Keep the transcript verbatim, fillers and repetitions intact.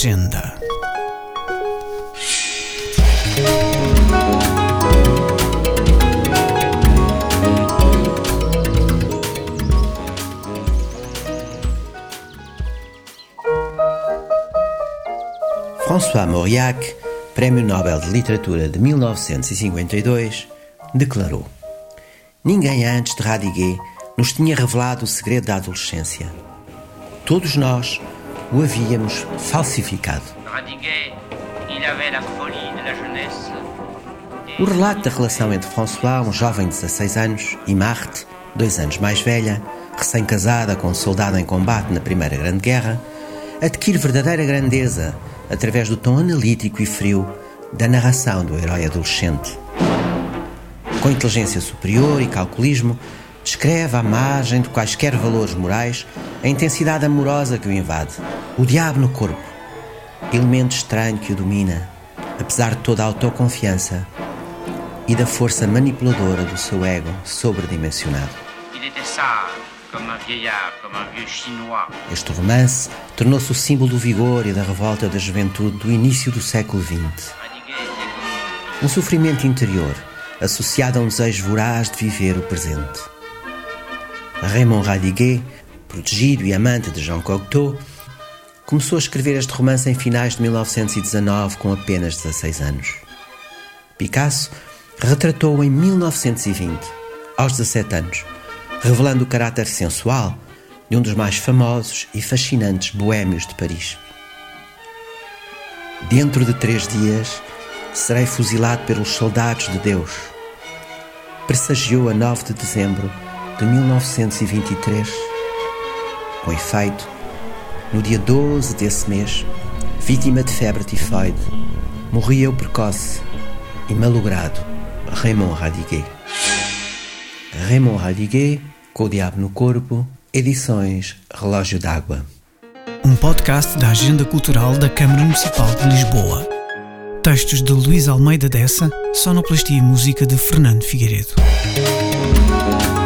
Agenda. François Mauriac, Prémio Nobel de Literatura de mil novecentos e cinquenta e dois, declarou: ninguém antes de Radiguet nos tinha revelado o segredo da adolescência. Todos nós o havíamos falsificado. Radiguet, il avait la folie de la jeunesse. O relato da relação entre François, um jovem de dezasseis anos, e Marthe, dois anos mais velha, recém-casada com um soldado em combate na Primeira Grande Guerra, adquire verdadeira grandeza através do tom analítico e frio da narração do herói adolescente. Com inteligência superior e calculismo, descreve à margem de quaisquer valores morais a intensidade amorosa que o invade, o diabo no corpo, elemento estranho que o domina, apesar de toda a autoconfiança e da força manipuladora do seu ego sobredimensionado. Il était sage, comme un vieillard, comme un vieux chinois. Este romance tornou-se o símbolo do vigor e da revolta da juventude do início do século vinte. Um sofrimento interior associado a um desejo voraz de viver o presente. Raymond Radiguet, protegido e amante de Jean Cocteau, começou a escrever este romance em finais de mil novecentos e dezanove com apenas dezasseis anos. Picasso retratou-o em mil novecentos e vinte, aos dezassete anos, revelando o caráter sensual de um dos mais famosos e fascinantes boémios de Paris. Dentro de três dias serei fuzilado pelos soldados de Deus, pressagiou a nove de dezembro de mil novecentos e vinte e três. Com efeito, no dia doze desse mês, vítima de febre tifoide, morria o precoce e malogrado Raymond Radiguet. Raymond Radiguet, Com o Diabo no Corpo, edições Relógio d'Água. Um podcast da Agenda Cultural da Câmara Municipal de Lisboa. Textos de Luís Almeida Dessa, sonoplastia e música de Fernando Figueiredo.